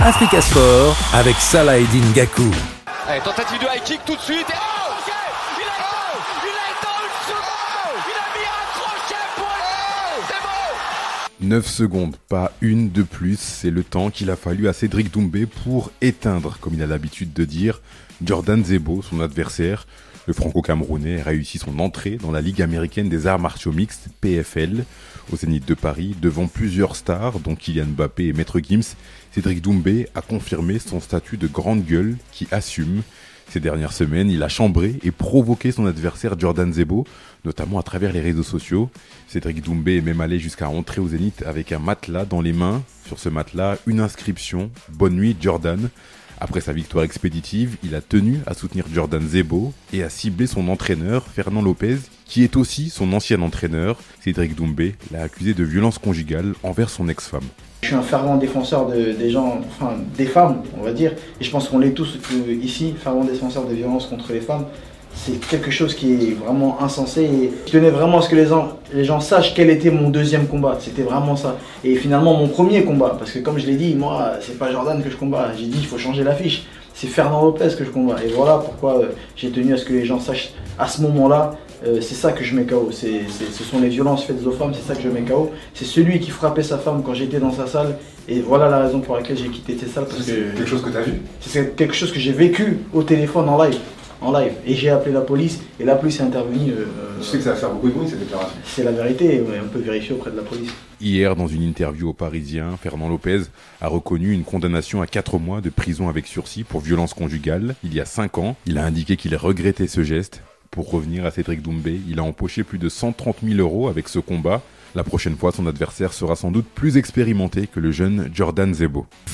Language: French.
Africa Sport avec Salah Eddin Gakou. Allez, tentative de high kick tout de suite. Et oh, il a éteint une seconde. Il a mis un crochet pour c'est bon. 9 secondes, pas une de plus, c'est le temps qu'il a fallu à Cédric Doumbé pour éteindre, comme il a l'habitude de dire, Jordan Zebo, son adversaire. Le franco-camerounais a réussi son entrée dans la Ligue américaine des arts martiaux mixtes, PFL, au Zénith de Paris, devant plusieurs stars, dont Kylian Mbappé et Maître Gims. Cédric Doumbé a confirmé son statut de grande gueule qui assume. Ces dernières semaines, il a chambré et provoqué son adversaire Jordan Zebo, notamment à travers les réseaux sociaux. Cédric Doumbé est même allé jusqu'à entrer au Zénith avec un matelas dans les mains. Sur ce matelas, une inscription « Bonne nuit Jordan ». Après sa victoire expéditive, il a tenu à soutenir Jordan Zebo et à cibler son entraîneur, Fernand Lopez, qui est aussi son ancien entraîneur. Cédric Doumbé l'a accusé de violence conjugale envers son ex-femme. Je suis un fervent défenseur des femmes, on va dire, et je pense qu'on l'est tous ici, fervent défenseur de violence contre les femmes. C'est quelque chose qui est vraiment insensé et je tenais vraiment à ce que les gens sachent quel était mon deuxième combat. C'était vraiment ça. Et finalement mon premier combat, parce que comme je l'ai dit, moi c'est pas Jordan que je combats. J'ai dit il faut changer l'affiche. C'est Fernand Lopez que je combats. Et voilà pourquoi j'ai tenu à ce que les gens sachent à ce moment-là. C'est ça que je mets KO. Ce sont les violences faites aux femmes, c'est ça que je mets KO. C'est celui qui frappait sa femme quand j'étais dans sa salle. Et voilà la raison pour laquelle j'ai quitté cette salle. C'est quelque chose que tu as vu ? C'est quelque chose que j'ai vécu au téléphone en live. Et j'ai appelé la police et la police est intervenue. Tu sais que ça va faire beaucoup de bruit cette déclaration. C'est la vérité, on peut vérifier auprès de la police. Hier, dans une interview au Parisien, Fernand Lopez a reconnu une condamnation à 4 mois de prison avec sursis pour violence conjugale il y a 5 ans. Il a indiqué qu'il regrettait ce geste. Pour revenir à Cédric Doumbé, il a empoché plus de 130 000 € avec ce combat. La prochaine fois, son adversaire sera sans doute plus expérimenté que le jeune Jordan Zebo.